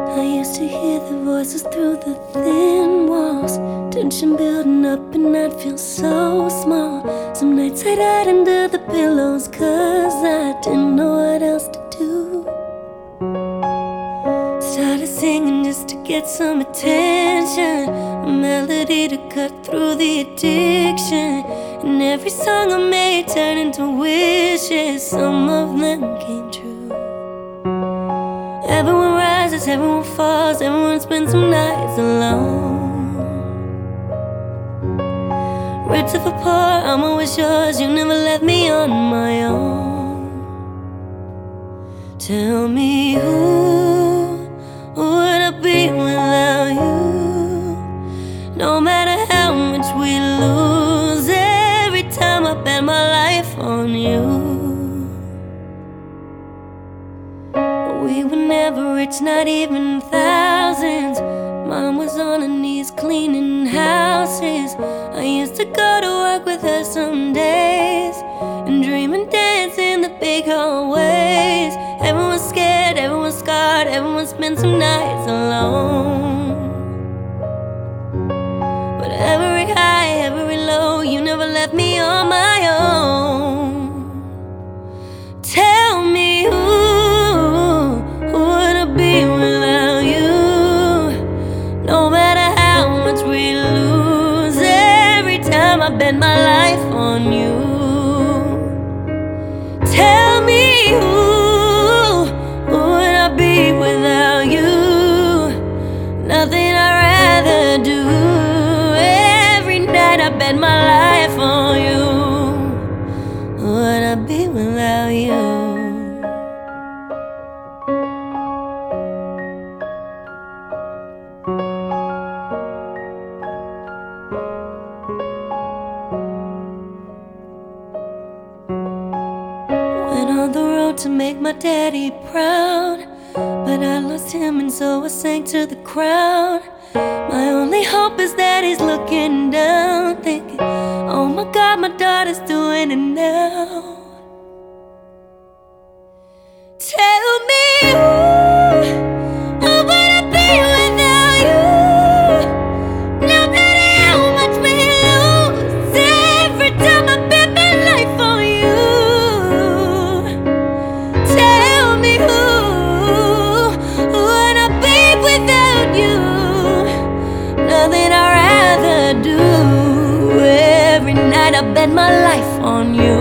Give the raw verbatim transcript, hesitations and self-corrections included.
I used to hear the voices through the thin walls, tension building up and I'd feel so small. Some nights I'd hide under the pillows cause I didn't know what else to do. Started singing just to get some attention, a melody to cut through the addiction. And every song I made turned into wishes, some of them came true. Everyone rises, everyone falls, everyone spends some nights alone. Rich of a poor, I'm always yours, you never left me on my own. Tell me who would I be without you? No matter how much we lose, every time I bet my life on you. We were never rich, not even thousands. Mom was on her knees cleaning houses. I used to go to work with her some days and dream and dance in the big hallways. Everyone's scared, everyone's scarred, everyone spent some nights alone. But every high, every low, you never left me on my own. Tell me who without you. No matter how much we lose, every time I bet my life on you. Tell me who would I be without you? Nothing I'd rather do. Every night I bet my life on you. Would I be without you? On the road to make my daddy proud, but I lost him and so I sank to the crowd. My only hope is that he's looking down, thinking, oh my God, my daughter's doing it now. Tell me who, who would I be without you? No matter how much we lose, every time I bet my life on you. Nothing I'd rather do. Every night I bet my life on you.